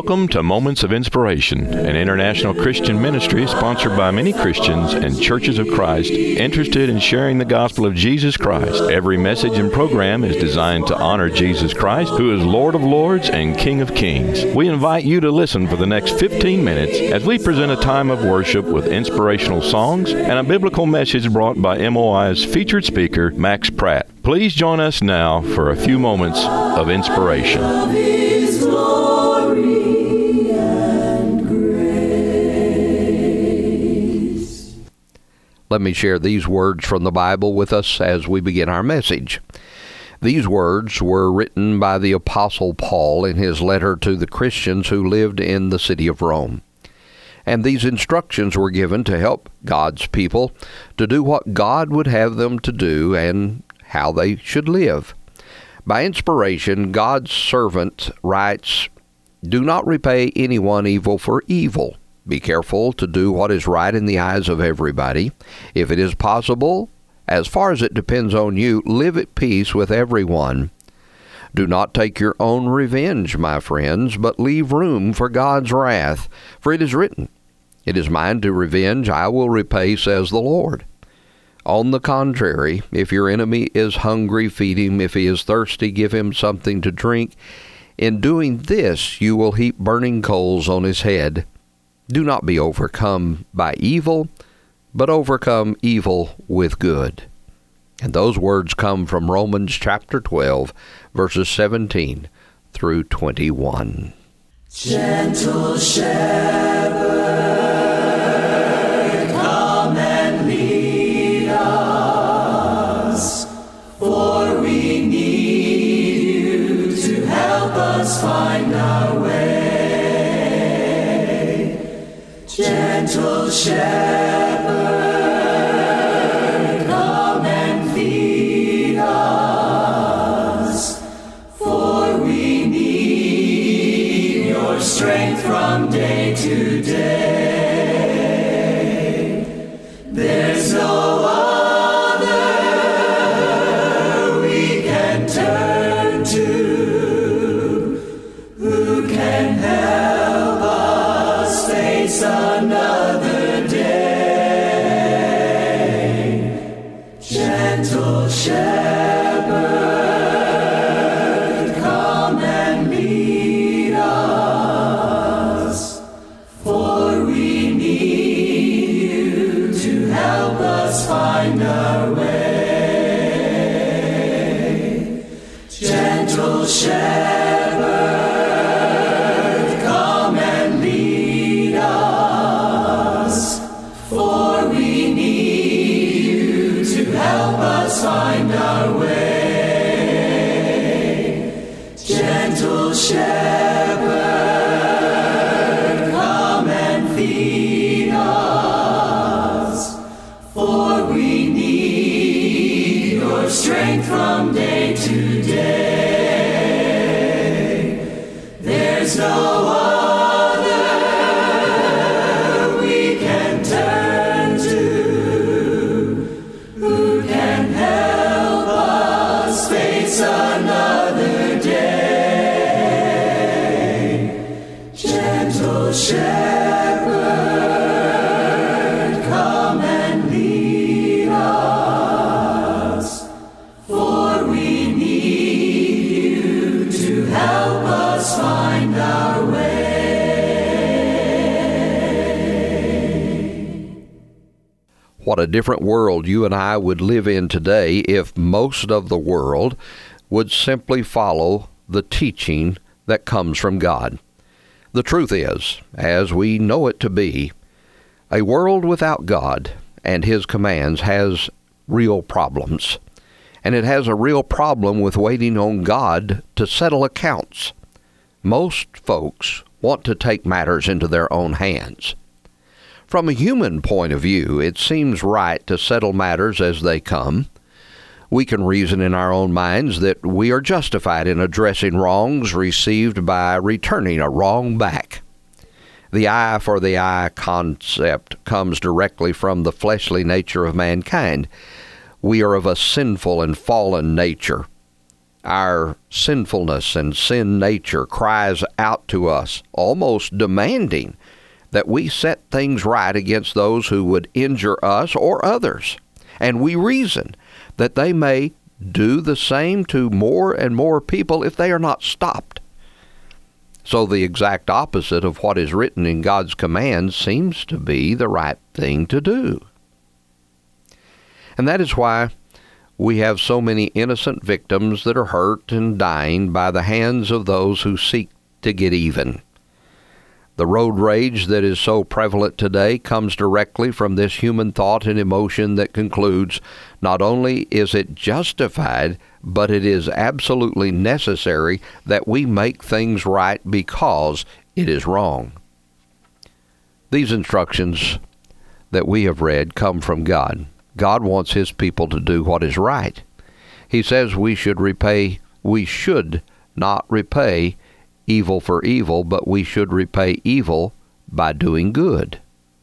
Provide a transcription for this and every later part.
Welcome to Moments of Inspiration, an international Christian ministry sponsored by many Christians and churches of Christ interested in sharing the gospel of Jesus Christ. Every message and program is designed to honor Jesus Christ, who is Lord of Lords and King of Kings. We invite you to listen for the next 15 minutes as we present a time of worship with inspirational songs and a biblical message brought by MOI's featured speaker, Max Pratt. Please join us now for a few moments of inspiration. Let me share these words from the Bible with us as we begin our message. These words were written by the Apostle Paul in his letter to the Christians who lived in the city of Rome. And these instructions were given to help God's people to do what God would have them to do and how they should live. By inspiration, God's servant writes, "Do not repay anyone evil for evil. Be careful to do what is right in the eyes of everybody. If it is possible, as far as it depends on you, live at peace with everyone. Do not take your own revenge, my friends, but leave room for God's wrath. For it is written, 'It is mine to revenge, I will repay, says the Lord.' On the contrary, if your enemy is hungry, feed him. If he is thirsty, give him something to drink. In doing this, you will heap burning coals on his head. Do not be overcome by evil, but overcome evil with good." And those words come from Romans chapter 12, verses 17 through 21. Gentle Shepherd, come and lead us, for we need you to help us find our way. Gentle Shepherd, come and feed us, for we need your strength from day to day. There's no other we can turn to who can help us face another day. Gentle Shepherd, come and lead us, for we need you to help us find our way. Gentle Shepherd, come and lead us, for we need you to help us find our way. Gentle Shepherd, come and feed us, for we need your strength from day to day. There's no other we can turn to who can help us face another day. Gentle Shepherd, come and lead us, for we need you to help us find our way. What a different world you and I would live in today if most of the world would simply follow the teaching that comes from God. The truth is, as we know it to be, a world without God and His commands has real problems. And it has a real problem with waiting on God to settle accounts. Most folks want to take matters into their own hands. From a human point of view, it seems right to settle matters as they come. We can reason in our own minds that we are justified in addressing wrongs received by returning a wrong back. The eye for the eye concept comes directly from the fleshly nature of mankind. We are of a sinful and fallen nature. Our sinfulness and sin nature cries out to us, almost demanding that we set things right against those who would injure us or others. And we reason that they may do the same to more and more people if they are not stopped. So the exact opposite of what is written in God's commands seems to be the right thing to do. And that is why we have so many innocent victims that are hurt and dying by the hands of those who seek to get even. The road rage that is so prevalent today comes directly from this human thought and emotion that concludes not only is it justified, but it is absolutely necessary that we make things right because it is wrong. These instructions that we have read come from God. God wants His people to do what is right. He says we should not repay evil for evil, but we should repay evil by doing good.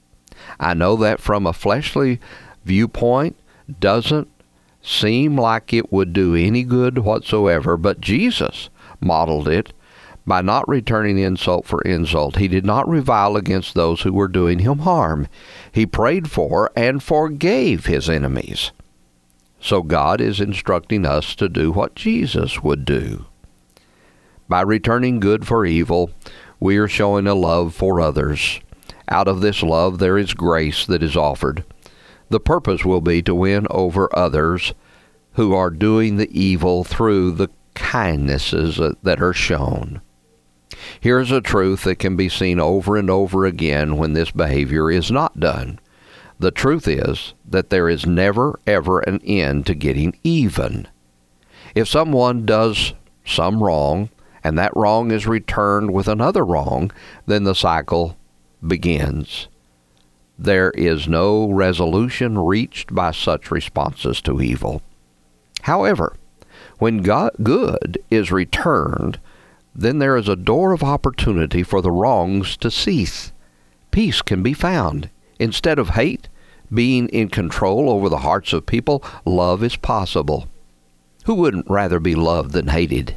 I know that from a fleshly viewpoint doesn't seem like it would do any good whatsoever, but Jesus modeled it by not returning insult for insult. He did not revile against those who were doing him harm. He prayed for and forgave his enemies. So God is instructing us to do what Jesus would do. By returning good for evil, we are showing a love for others. Out of this love, there is grace that is offered. The purpose will be to win over others who are doing the evil through the kindnesses that are shown. Here's a truth that can be seen over and over again when this behavior is not done. The truth is that there is never, ever an end to getting even. If someone does some wrong, and that wrong is returned with another wrong, then the cycle begins. There is no resolution reached by such responses to evil. However, when good is returned, then there is a door of opportunity for the wrongs to cease. Peace can be found. Instead of hate being in control over the hearts of people, love is possible. Who wouldn't rather be loved than hated?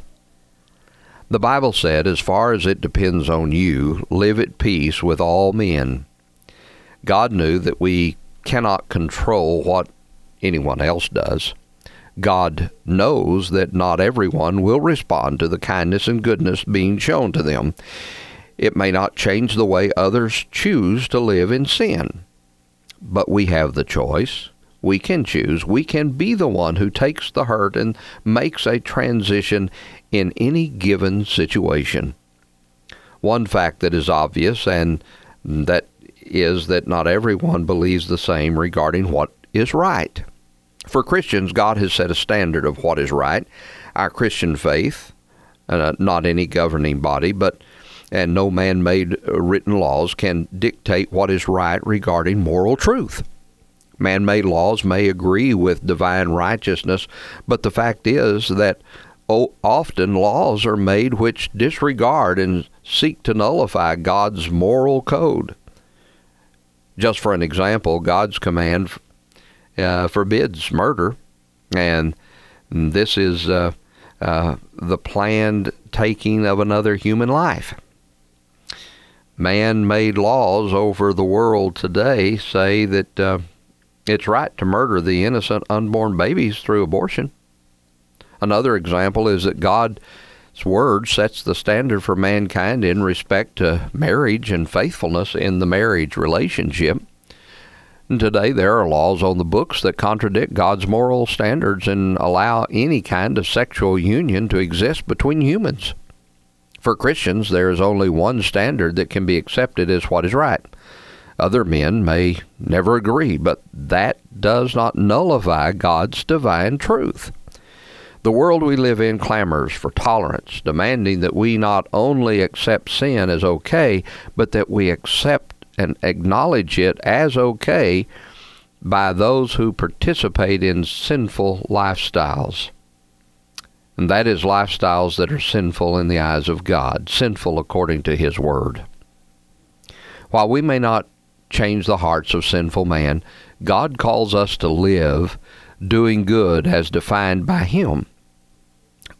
The Bible said, as far as it depends on you, live at peace with all men. God knew that we cannot control what anyone else does. God knows that not everyone will respond to the kindness and goodness being shown to them. It may not change the way others choose to live in sin. But we have the choice. We can choose. We can be the one who takes the hurt and makes a transition in any given situation. One fact that is obvious, and that is that not everyone believes the same regarding what is right. For Christians, God has set a standard of what is right. Our Christian faith, not any governing body, and no man-made written laws can dictate what is right regarding moral truth. Man-made laws may agree with divine righteousness, but the fact is that often laws are made which disregard and seek to nullify God's moral code. Just for an example, God's command forbids murder, and this is the planned taking of another human life. Man-made laws over the world today say that it's right to murder the innocent unborn babies through abortion. Another example is that God's word sets the standard for mankind in respect to marriage and faithfulness in the marriage relationship. And today there are laws on the books that contradict God's moral standards and allow any kind of sexual union to exist between humans. For Christians, there is only one standard that can be accepted as what is right. Other men may never agree, but that does not nullify God's divine truth. The world we live in clamors for tolerance, demanding that we not only accept sin as okay, but that we accept and acknowledge it as okay by those who participate in sinful lifestyles. And that is lifestyles that are sinful in the eyes of God, sinful according to His Word. While we may not change the hearts of sinful man, God calls us to live doing good as defined by Him.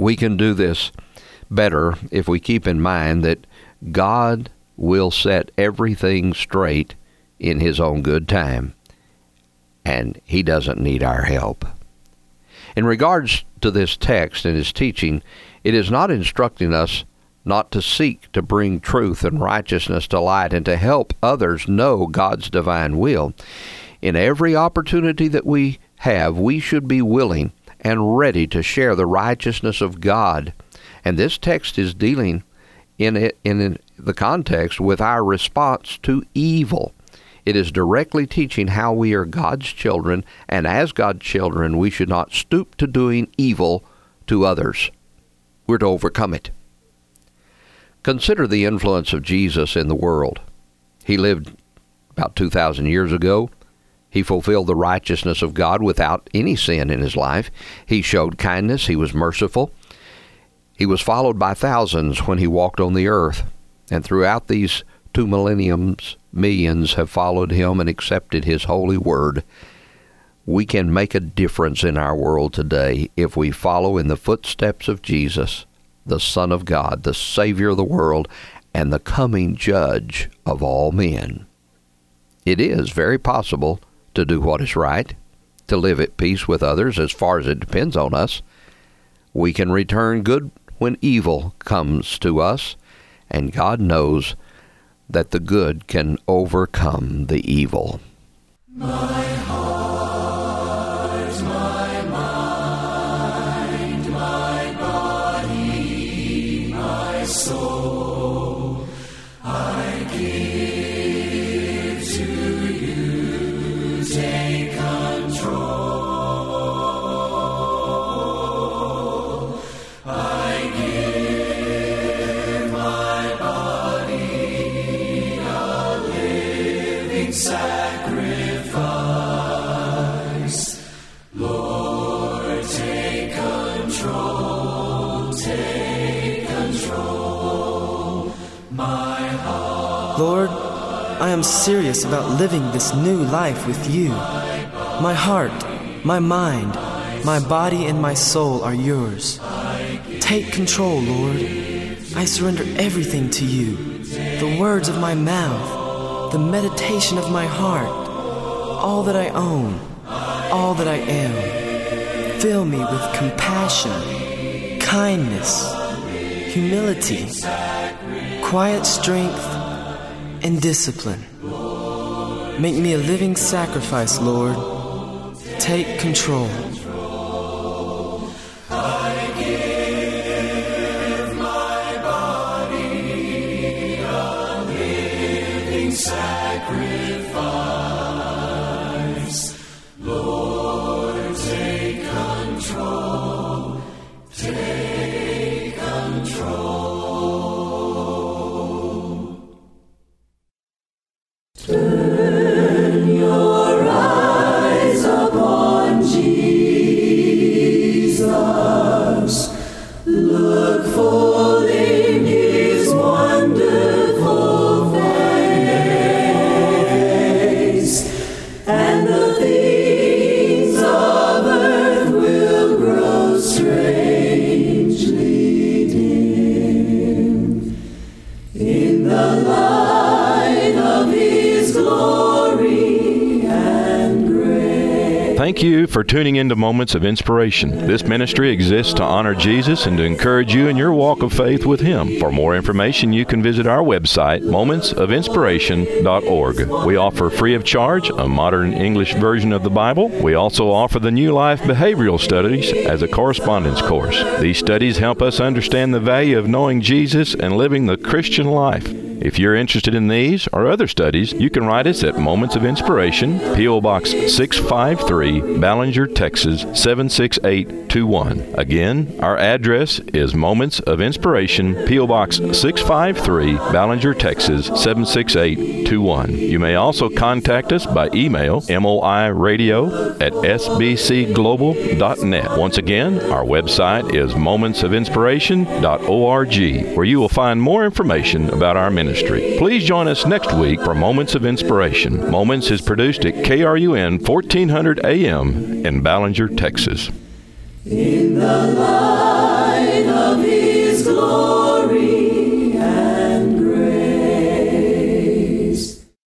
We can do this better if we keep in mind that God will set everything straight in His own good time, and He doesn't need our help. In regards to this text and its teaching, it is not instructing us not to seek to bring truth and righteousness to light and to help others know God's divine will. In every opportunity that we have, we should be willing and ready to share the righteousness of God. And this text is dealing in the context with our response to evil. It is directly teaching how we are God's children, and as God's children, we should not stoop to doing evil to others. We're to overcome it. Consider the influence of Jesus in the world. He lived about 2,000 years ago. He fulfilled the righteousness of God without any sin in his life. He showed kindness. He was merciful. He was followed by thousands when he walked on the earth. And throughout these 2 millenniums, millions have followed him and accepted his holy word. We can make a difference in our world today if we follow in the footsteps of Jesus, the Son of God, the Savior of the world, and the coming Judge of all men. It is very possible to do what is right, to live at peace with others as far as it depends on us. We can return good when evil comes to us, and God knows that the good can overcome the evil. My heart, my mind, my body, my soul, I give to you. Take control. I give my body a living sacrifice. Lord, take control, take control. My heart. Lord, I am serious about living this new life with you. My heart, my mind, my body, and my soul are yours. Take control, Lord. I surrender everything to you. The words of my mouth, the meditation of my heart, all that I own, all that I am. Fill me with compassion, kindness, humility, quiet strength, and discipline. Make me a living sacrifice, Lord. Take control. I give my body a living sacrifice. Lord, take control, take control. Turn your eyes upon Jesus. Look full in his wonderful face, and the things of earth will grow strangely dim in the light of his glory and grace. Thank you for tuning into Moments of Inspiration. This ministry exists to honor Jesus and to encourage you in your walk of faith with Him. For more information, you can visit our website, momentsofinspiration.org. We offer free of charge a modern English version of the Bible. We also offer the New Life Behavioral Studies as a correspondence course. These studies help us understand the value of knowing Jesus and living the Christian life. If you're interested in these or other studies, you can write us at Moments of Inspiration, P.O. Box 653, Ballinger, Texas 76821. Again, our address is Moments of Inspiration, P.O. Box 653, Ballinger, Texas 76821. You may also contact us by email, moiradio@sbcglobal.net. Once again, our website is momentsofinspiration.org, where you will find more information about our ministry. Please join us next week for Moments of Inspiration. Moments is produced at KRUN 1400 AM in Ballinger, Texas. In the light of His glory.